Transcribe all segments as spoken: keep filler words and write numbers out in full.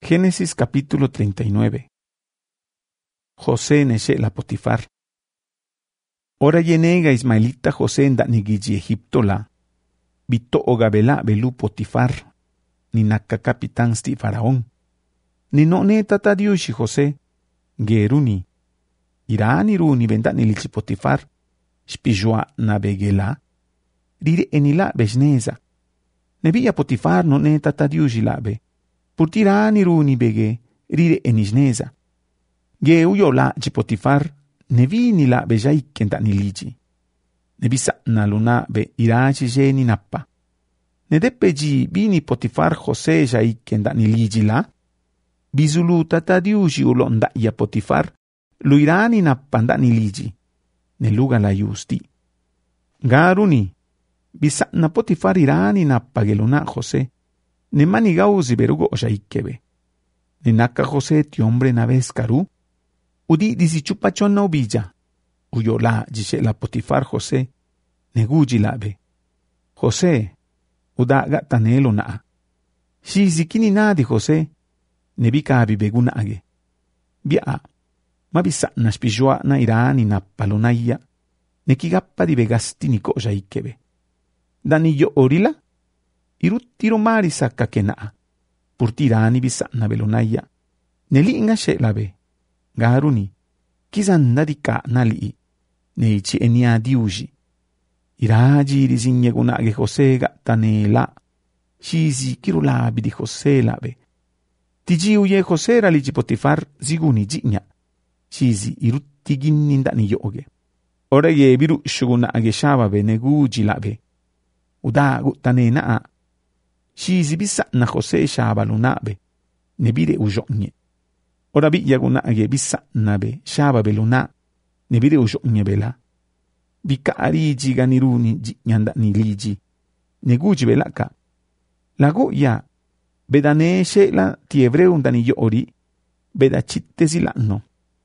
Génesis capítulo treinta y nueve. José neshe la Potifar. Ora yenega ismaelita José ndanigiji Egipto la. Bito ogabela belu Potifar. Ni naka capitán sti faraón. Ni no ne tata diushi José. Geruni. Irani runi vendani lichi Potifar. Spijua na begela. Rire enila besneza. Nebia Potifar no ne tata diushi labe. Purtirani runi bege. Rire enisneza. Ge uyo la ci Potifar. Nevini la bejaiken da niliji. Nebisa na luna be irachi jeni nappa. Nedeppe ji bini Potifar José jaiken da niliji la. Bizulu tata diushi ulonda ya Potifar. Lu irani nappa da niliji. Neluga la justi. Garuni. Bisa na Potifar irani nappa geluna José. Ne mani gauzi berugo jaikebe. Ne naka José ti hombre na vez karu. Udi disi chupachon na ubija. Uyo la jise la Potifar José. Neguji labe. José. Udaga tanelo na. Shizi kini na di José. Nebika abibeguna age. Bia. Mabisa na spijua na irani na palonaya. Nekigappa di begasti ni koja ikebe. Dani yo orila. Irutiro mari sakka kena. Purtirani bisa na belonaya. Neli nga she labe. Garuni, kizanda di ka nali, neici enia diuji. Iraji risinye gunage José gatane la, shizi kirulabi di José labe. Tiji uye José raliji Potifar ziguni jinya, shizi irutti ginninda ni yoge. Ora ye biru shugunage shababe neguji labe. Uda gutane naa, shizi bisa na José shabalunabe, nebire ujonye. Ora bi yaguna age bisa nabe shaba beluna ne bide ujo nyebela bika ariji ganiruni ji nyanda ni liji ne guji belaka lago ya bedane shela ti evreu ndani yo ori beda chitte zilanno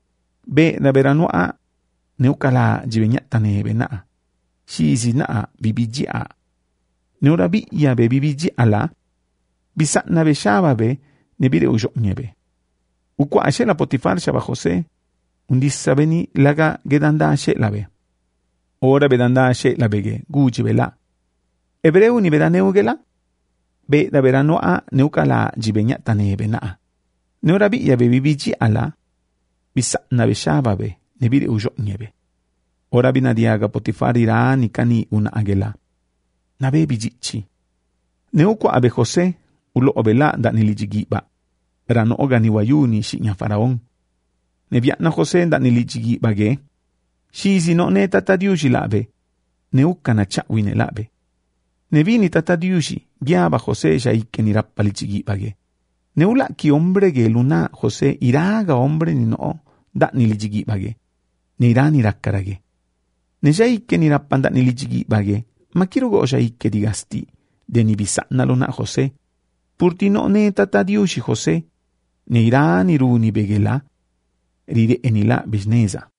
be da berano a ne ukala jibenyata ne bena shizi na bibiji a ne ora bi ya be bibiji ala bisa nabe shaba be ne bide ujo nyebe. Ukwa ashe la Potifar shaba José. Undissa beni laga gedanda ashe labe. Ora bedanda ashe labege. Guji bela. Ebreu ni bedaneu gela. Be da berano a neuka la jibenya tane bena. Neura bi ya bebibiji ala. Bisa na beshaba be. Nebire ujo nyebe. Ora binadiaga Potifar ira ni kani una agela. Na bebijichi. Neukwa abe José. Ulo obela da nilijigiba. Rano ogani wayuni shinya faraón. Nebia na José da niliji bage. Shizi no ne tata diushi labe. Neuka na chawine labe. Nevini tata diushi. Biaba José shaike ni rapalichigi bage. Neula ki hombre ge luna José iraga hombre ni no da niliji bage. Ne irani rakkarage. Ne shaike ni rappan da niliji bage. Makirugo shaike digasti. De ni bisa na luna José. Purti no ne tata diushi José. Ne irani runi begela, ride enila bisneza.